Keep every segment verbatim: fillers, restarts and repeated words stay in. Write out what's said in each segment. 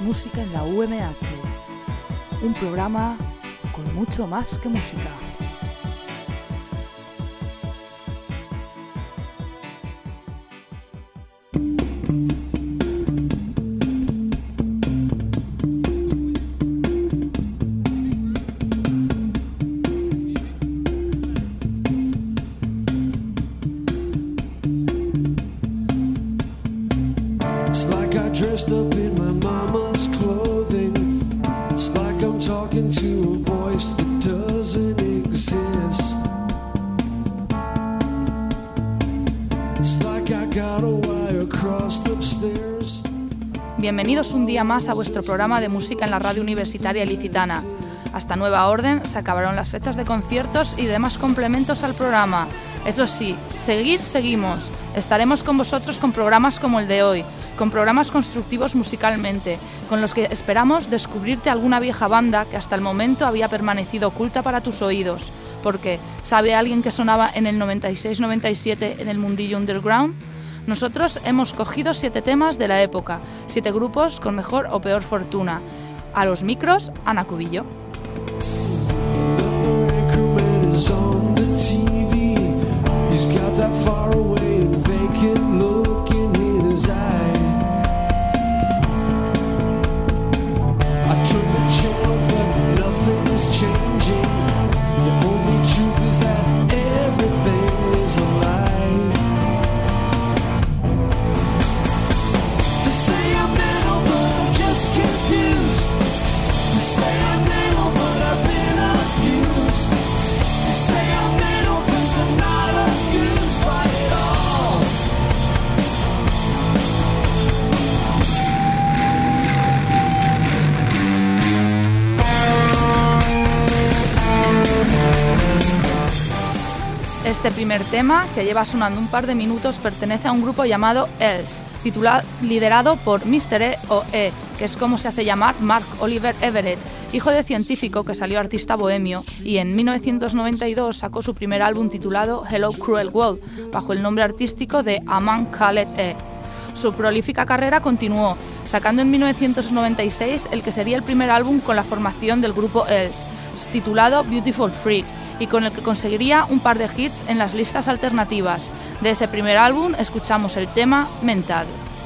Música en la U M H, un programa con mucho más que música. Bienvenidos un día más a vuestro programa de música en la radio universitaria ilicitana. Hasta nueva orden se acabaron las fechas de conciertos y demás complementos al programa. Eso sí, seguir, seguimos. Estaremos con vosotros con programas como el de hoy, con programas constructivos musicalmente, con los que esperamos descubrirte alguna vieja banda que hasta el momento había permanecido oculta para tus oídos. Porque, ¿sabe alguien que sonaba en el noventa y seis noventa y siete en el mundillo underground? Nosotros hemos cogido siete temas de la época, siete grupos con mejor o peor fortuna. A los micros, Ana Cubillo. Este primer tema, que lleva sonando un par de minutos, pertenece a un grupo llamado Els, titulado, liderado por míster E o E, que es como se hace llamar Mark Oliver Everett, hijo de científico que salió artista bohemio y en mil novecientos noventa y dos sacó su primer álbum titulado Hello Cruel World, bajo el nombre artístico de A Man Called E. Su prolífica carrera continuó, sacando en mil novecientos noventa y seis el que sería el primer álbum con la formación del grupo Els, titulado Beautiful Freak, y con el que conseguiría un par de hits en las listas alternativas. De ese primer álbum escuchamos el tema Mental.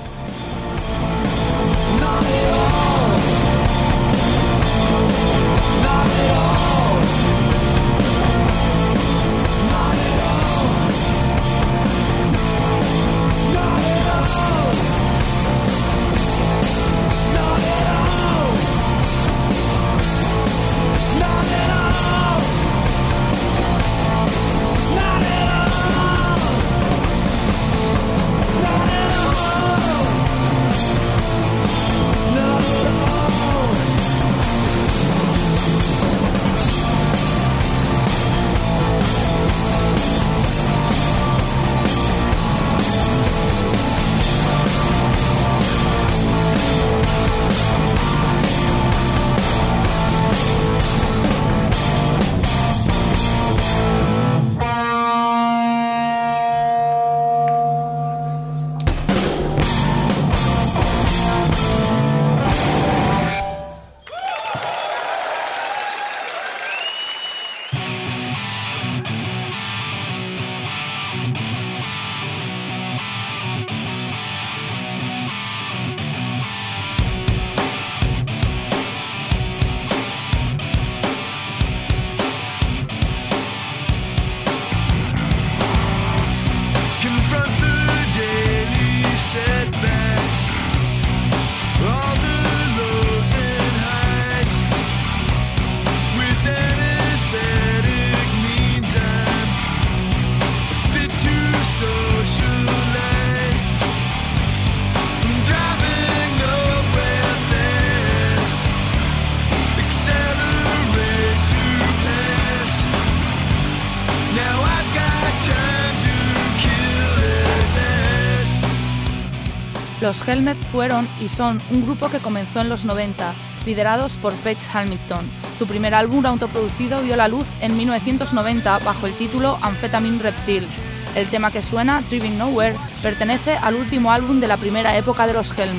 Los Helmet fueron y son un grupo que comenzó en los noventa, liderados por Page Hamilton. Su primer álbum autoproducido vio la luz en mil novecientos noventa bajo el título Amphetamine Reptile. El tema que suena, Driving Nowhere, pertenece al último álbum de la primera época de los Helmet.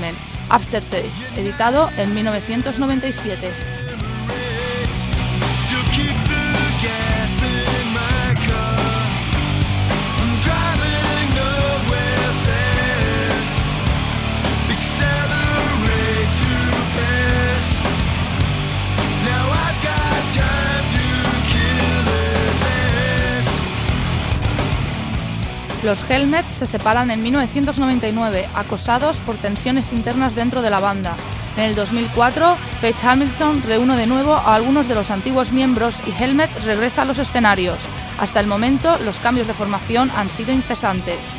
Aftertaste, editado en mil novecientos noventa y siete. Los Helmet se separan en mil novecientos noventa y nueve, acosados por tensiones internas dentro de la banda. En el dos mil cuatro, Page Hamilton reúne de nuevo a algunos de los antiguos miembros y Helmet regresa a los escenarios. Hasta el momento, los cambios de formación han sido incesantes.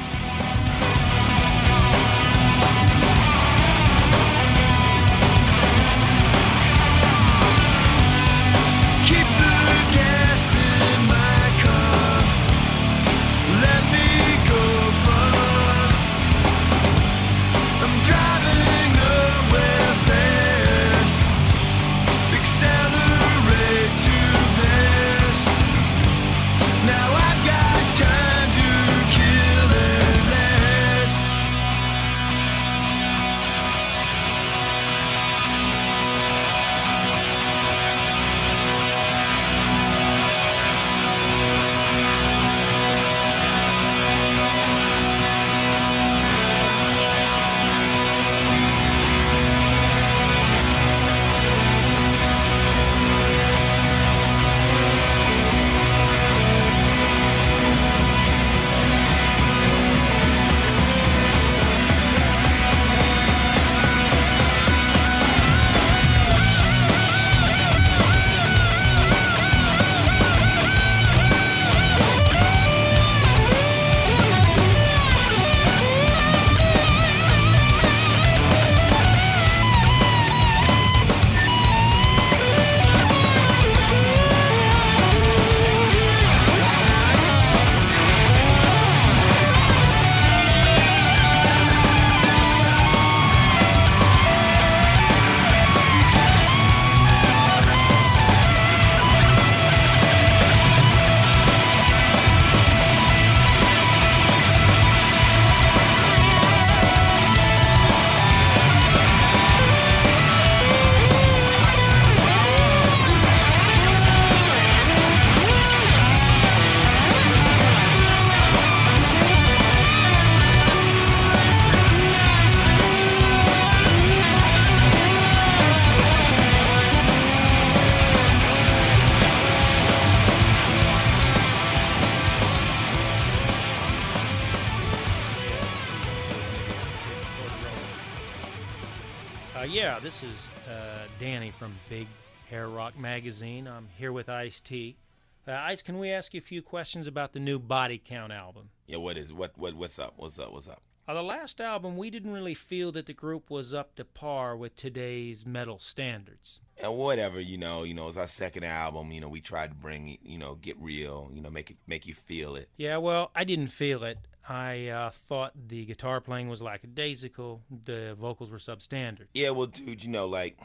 Yeah, this is uh, Danny from Big Hair Rock Magazine. I'm here with Ice-T. Uh, Ice, can we ask you a few questions about the new Body Count album? Yeah, what is what what what's up? What's up? What's up? Uh, the last album, we didn't really feel that the group was up to par with today's metal standards. And whatever, you know, you know, it's our second album. You know, we tried to bring, you know, get real. You know, make it make you feel it. Yeah, well, I didn't feel it. I uh, thought the guitar playing was lackadaisical. The vocals were substandard. Yeah, well, dude, you know, like,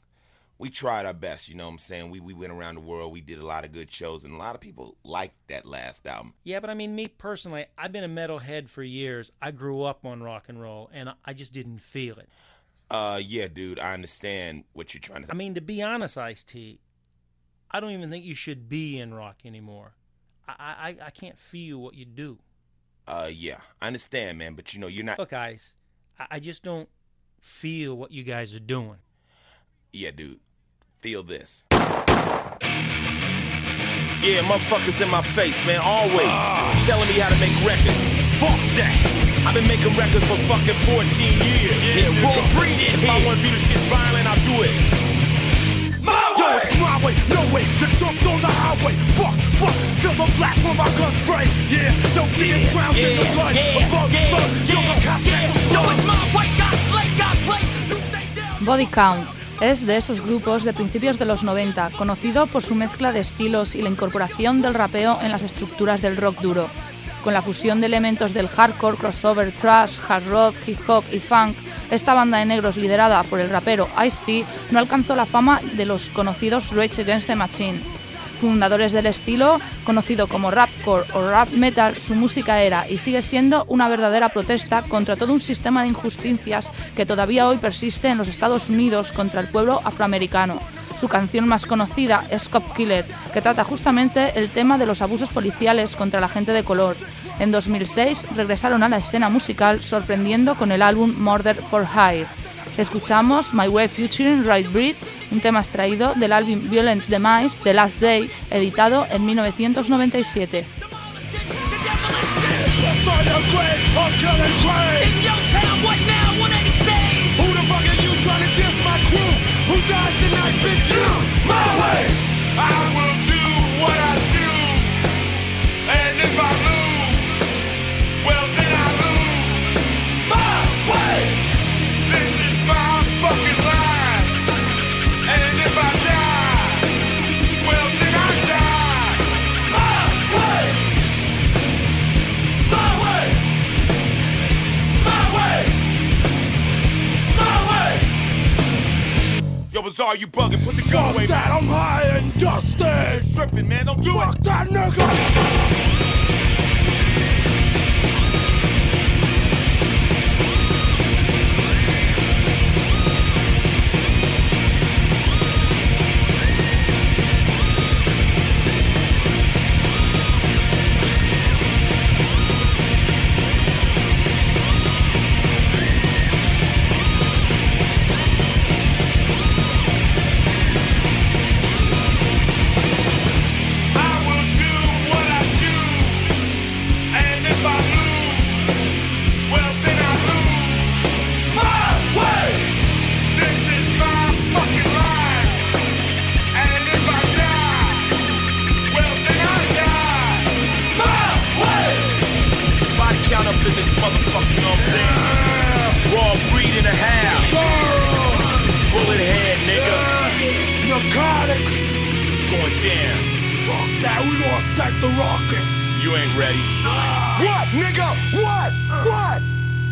we tried our best, you know what I'm saying? We we went around the world, we did a lot of good shows, and a lot of people liked that last album. Yeah, but I mean, me personally, I've been a metalhead for years. I grew up on rock and roll, and I just didn't feel it. Uh, yeah, dude, I understand what you're trying to... I mean, to be honest, Ice-T, I don't even think you should be in rock anymore. I, I, I can't feel what you do. Uh, yeah, I understand, man, but you know, you're not... Look, guys, I, I just don't feel what you guys are doing. Yeah, dude, feel this. Yeah, motherfuckers in my face, man, always uh, telling me how to make records. Fuck that. I've been making records for fucking fourteen years. Yeah, yeah, roll, read it. If I wanna do the shit violent, I'll do it. My way! Yo, it's my way, no way. You jumped on the highway. Fuck, fuck, feel the black from my gun spray. Yeah, no getting drowned in the blood. Above, above, yo, the cops got to slow. Yo, it's my way, got slay, got play. You stay down. Body Count es de esos grupos de principios de los noventa, conocido por su mezcla de estilos y la incorporación del rapeo en las estructuras del rock duro. Con la fusión de elementos del hardcore, crossover, thrash, hard rock, hip hop y funk, esta banda de negros liderada por el rapero Ice-T no alcanzó la fama de los conocidos Rage Against the Machine. Fundadores del estilo, conocido como rapcore o rap metal, su música era y sigue siendo una verdadera protesta contra todo un sistema de injusticias que todavía hoy persiste en los Estados Unidos contra el pueblo afroamericano. Su canción más conocida es Cop Killer, que trata justamente el tema de los abusos policiales contra la gente de color. En dos mil seis regresaron a la escena musical sorprendiendo con el álbum Murder for Hire. Escuchamos My Way featuring Right Breed, un tema extraído del álbum Violent Demise The Last Day, editado en mil novecientos noventa y siete. Are you bugging? Put the gun away, that, man. I'm high and dusty. Tripping, man. Don't do Fuck it. That nigga. You ain't ready. What, nigga? What? What?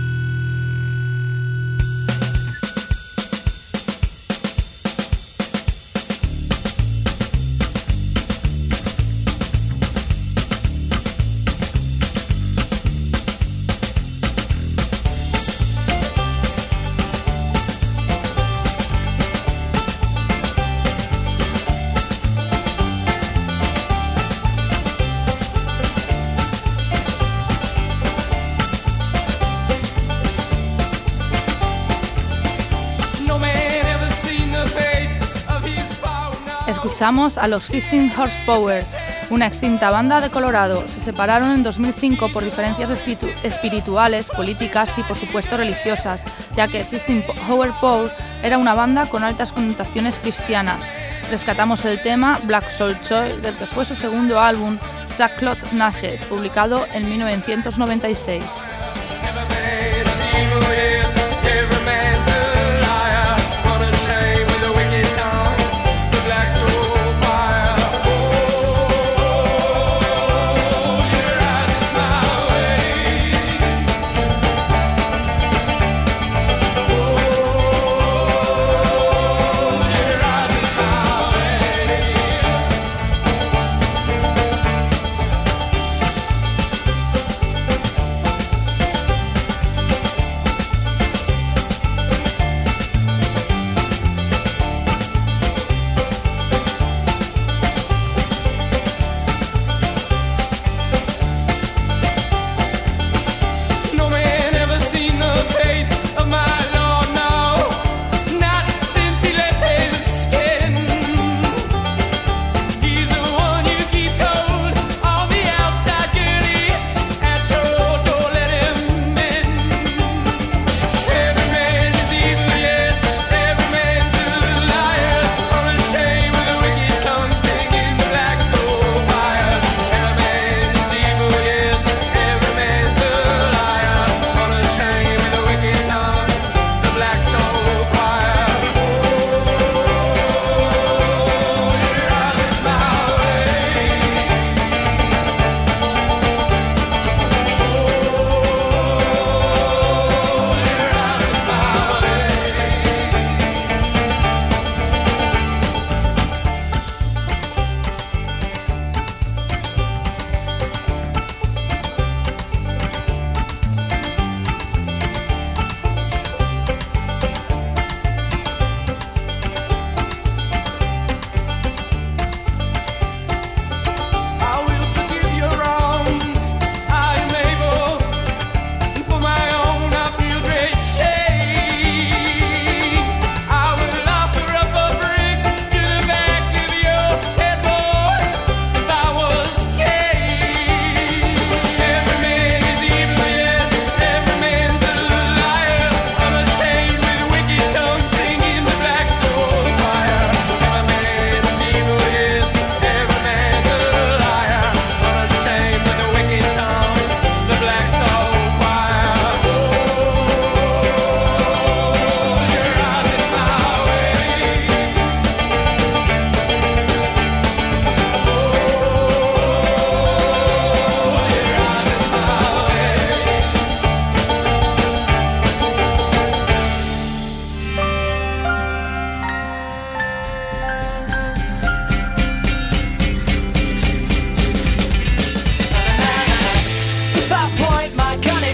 Escuchamos a los Sixteen Horsepower, una extinta banda de Colorado. Se separaron en dos mil cinco por diferencias espiritu espirituales, políticas y por supuesto religiosas, ya que Sixteen Horsepower era una banda con altas connotaciones cristianas. Rescatamos el tema Black Soul Choir del que fue su segundo álbum Sackcloth and Ashes, publicado en mil novecientos noventa y seis.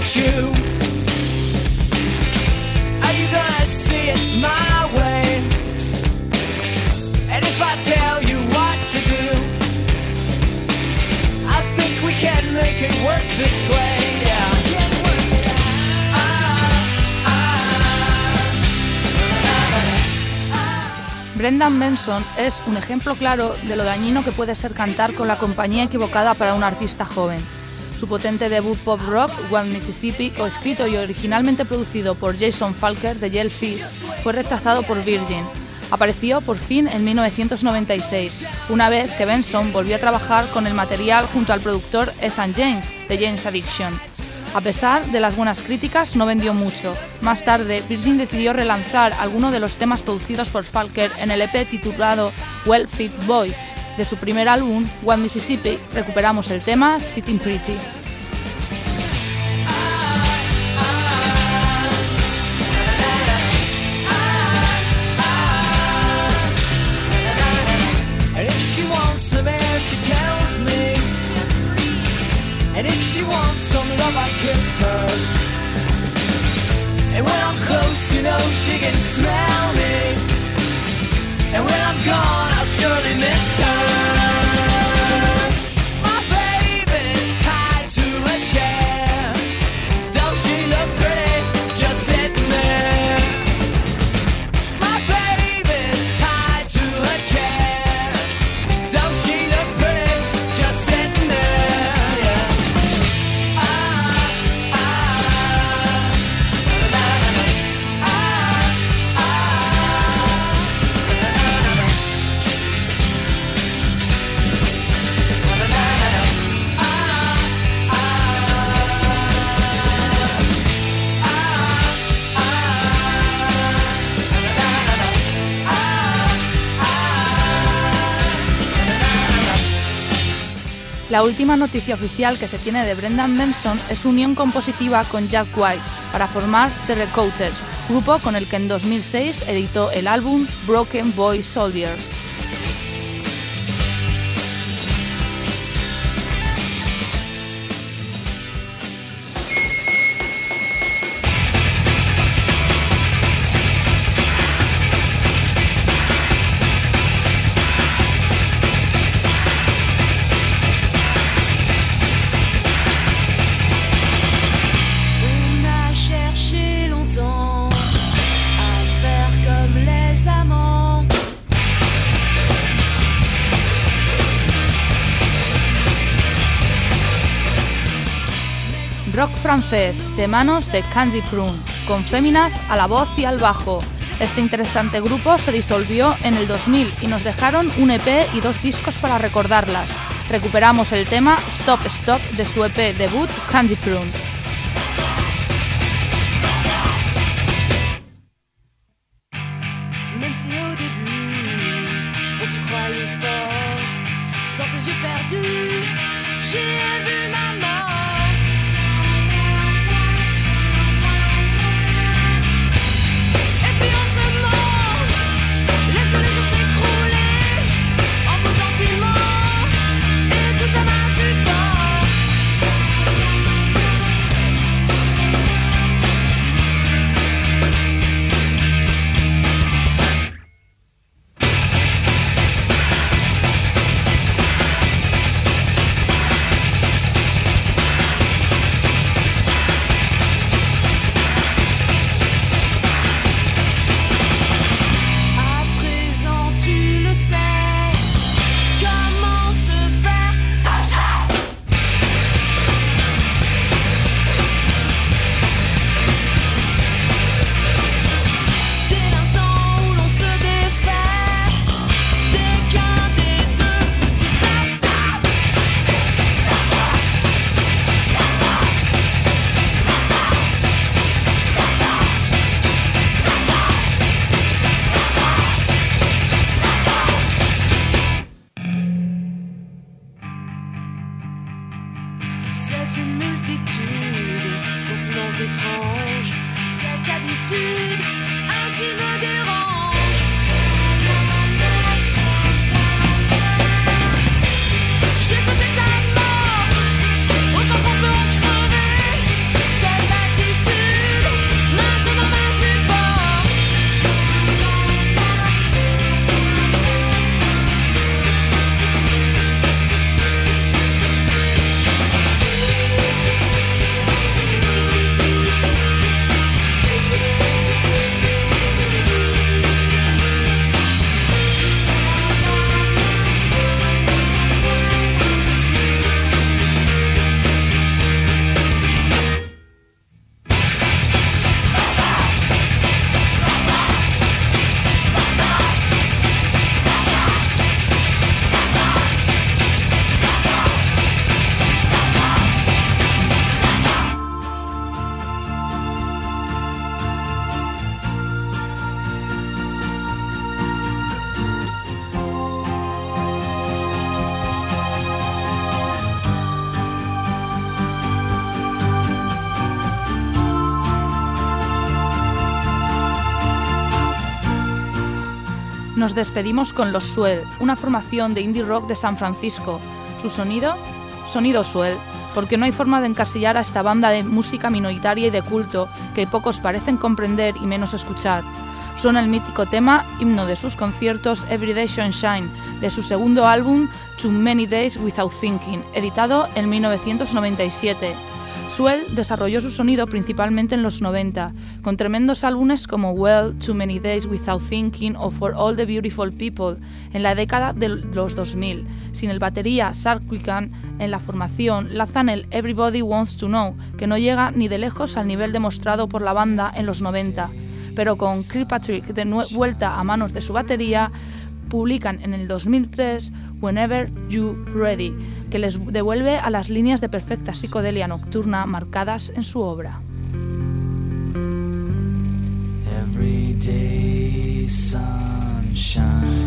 about you. Are you gonna see it my way? And if I tell you what to do, I think we can make it work this way, yeah. Brendan Benson es un ejemplo claro de lo dañino que puede ser cantar con la compañía equivocada para un artista joven. Su potente debut pop rock, One Mississippi, coescrito y originalmente producido por Jason Falker de Jellyfish, fue rechazado por Virgin. Apareció por fin en mil novecientos noventa y seis, una vez que Benson volvió a trabajar con el material junto al productor Ethan James de James Addiction. A pesar de las buenas críticas, no vendió mucho. Más tarde, Virgin decidió relanzar algunos de los temas producidos por Falker en el E P titulado Well Fit Boy. De su primer álbum, One Mississippi, recuperamos el tema Sitting Pretty. And if she wants some love, I kiss her. And when I'm close, you know she can smell me. And when I'm gone, I'll surely miss her. My baby's tied to a chair. Don't she look pretty, just sitting there? My baby's tied to a chair. Don't she look pretty, just sitting there, yeah. La última noticia oficial que se tiene de Brendan Benson es su unión compositiva con Jack White para formar The Recruiters, grupo con el que en dos mil seis editó el álbum Broken Boy Soldiers. Rock francés de manos de Candy Prune, con féminas a la voz y al bajo. Este interesante grupo se disolvió en el dos mil y nos dejaron un E P y dos discos para recordarlas. Recuperamos el tema Stop Stop de su E P debut Candy Prune. Même si au début, on se croyait fort, dans tes yeux perdus, j'ai vu ma mort. Et puis on se mord, laisse les jours s'écrouler, en vous gentiment, et tout ça m'insupporte. C'est une multitude, sentiments étranges, cette habitude ainsi me dérange. J'ai sauté ta mort, autant qu'on peut en crever, c'est Nos despedimos con los Swell, una formación de indie rock de San Francisco. ¿Su sonido? Sonido Swell, porque no hay forma de encasillar a esta banda de música minoritaria y de culto que pocos parecen comprender y menos escuchar. Suena el mítico tema, himno de sus conciertos, Everyday Sunshine, de su segundo álbum, Too Many Days Without Thinking, editado en mil novecientos noventa y siete. Swell desarrolló su sonido principalmente en los noventa, con tremendos álbumes como Well, Too Many Days Without Thinking o For All the Beautiful People en la década de los dos mil. Sin el batería Sarkisian en la formación, lanzan el Everybody Wants to Know, que no llega ni de lejos al nivel demostrado por la banda en los noventa. Pero con Kirkpatrick de vuelta a manos de su batería, publican en el dos mil tres Whenever You Ready, que les devuelve a las líneas de perfecta psicodelia nocturna marcadas en su obra. Everyday sunshine.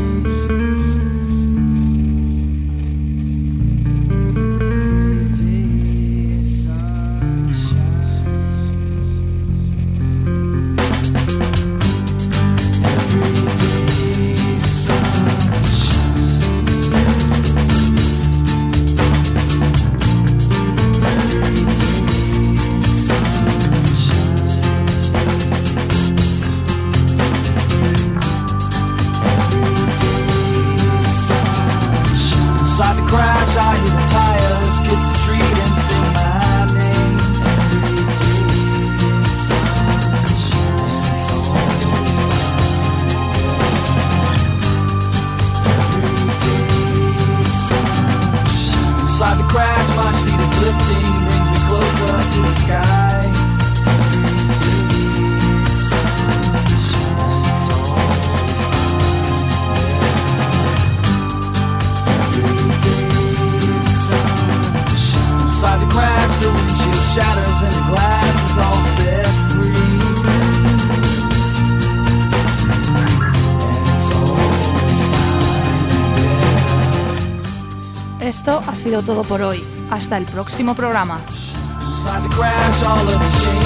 Esto ha sido todo por hoy. Hasta el próximo programa. Inside the crash, all of the shame